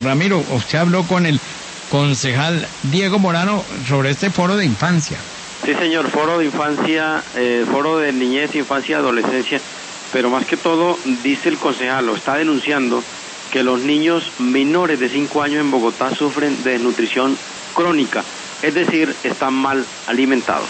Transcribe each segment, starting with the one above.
Ramiro, usted habló con el concejal Diego Morano sobre este foro de infancia. Sí, señor, foro de infancia, foro de niñez, infancia y adolescencia, pero más que todo, dice el concejal, lo está denunciando, que los niños menores de 5 años en Bogotá sufren de desnutrición crónica, es decir, están mal alimentados.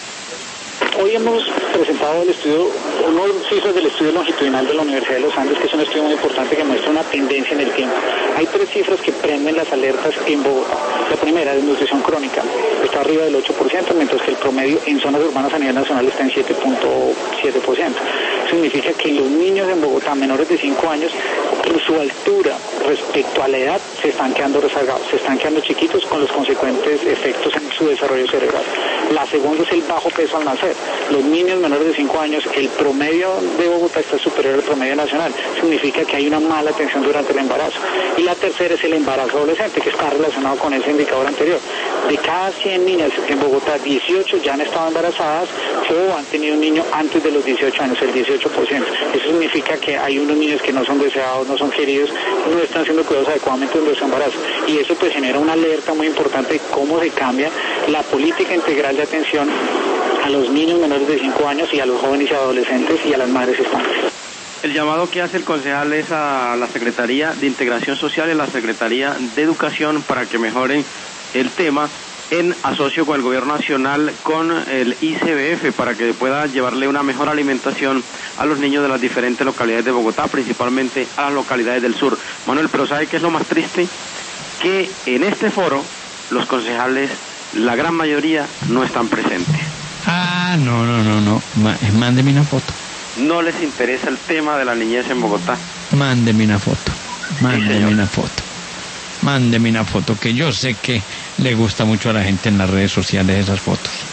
Hoy hemos presentado el estudio, unos cifras del estudio longitudinal de la Universidad de los Andes, que es un estudio muy importante que muestra una tendencia en el tiempo. Hay 3 cifras que prenden las alertas en Bogotá. La primera, desnutrición crónica, está arriba del 8%, mientras que el promedio en zonas urbanas a nivel nacional está en 7.7%. Significa que los niños en Bogotá menores de 5 años, por su altura respecto a la edad, se están quedando rezagados, se están quedando chiquitos con los consecuentes efectos en su desarrollo cerebral. La segunda es el bajo peso al nacer. Los niños menores de 5 años, el promedio de Bogotá está superior al promedio nacional. Significa que hay una mala atención durante el embarazo. Y la tercera es el embarazo adolescente, que está relacionado con ese indicador anterior. De cada 100 niñas en Bogotá, 18 ya han estado embarazadas o han tenido un niño antes de los 18 años, el 18%. Eso significa que hay unos niños que no son deseados, no son queridos, no están siendo cuidados adecuadamente durante su embarazo. Y eso pues genera una alerta muy importante de cómo se cambia la política integral de atención a los niños menores de 5 años y a los jóvenes y adolescentes y a las madres gestantes. El llamado que hace el concejal es a la Secretaría de Integración Social y a la Secretaría de Educación para que mejoren el tema en asocio con el Gobierno Nacional, con el ICBF, para que pueda llevarle una mejor alimentación a los niños de las diferentes localidades de Bogotá, principalmente a las localidades del sur. Manuel, pero ¿sabe qué es lo más triste? Que en este foro los concejales, la gran mayoría, no están presentes. No. Mándeme una foto. No les interesa el tema de la niñez en Bogotá. Mándeme una foto. Mándeme una foto, que yo sé que le gusta mucho a la gente en las redes sociales esas fotos.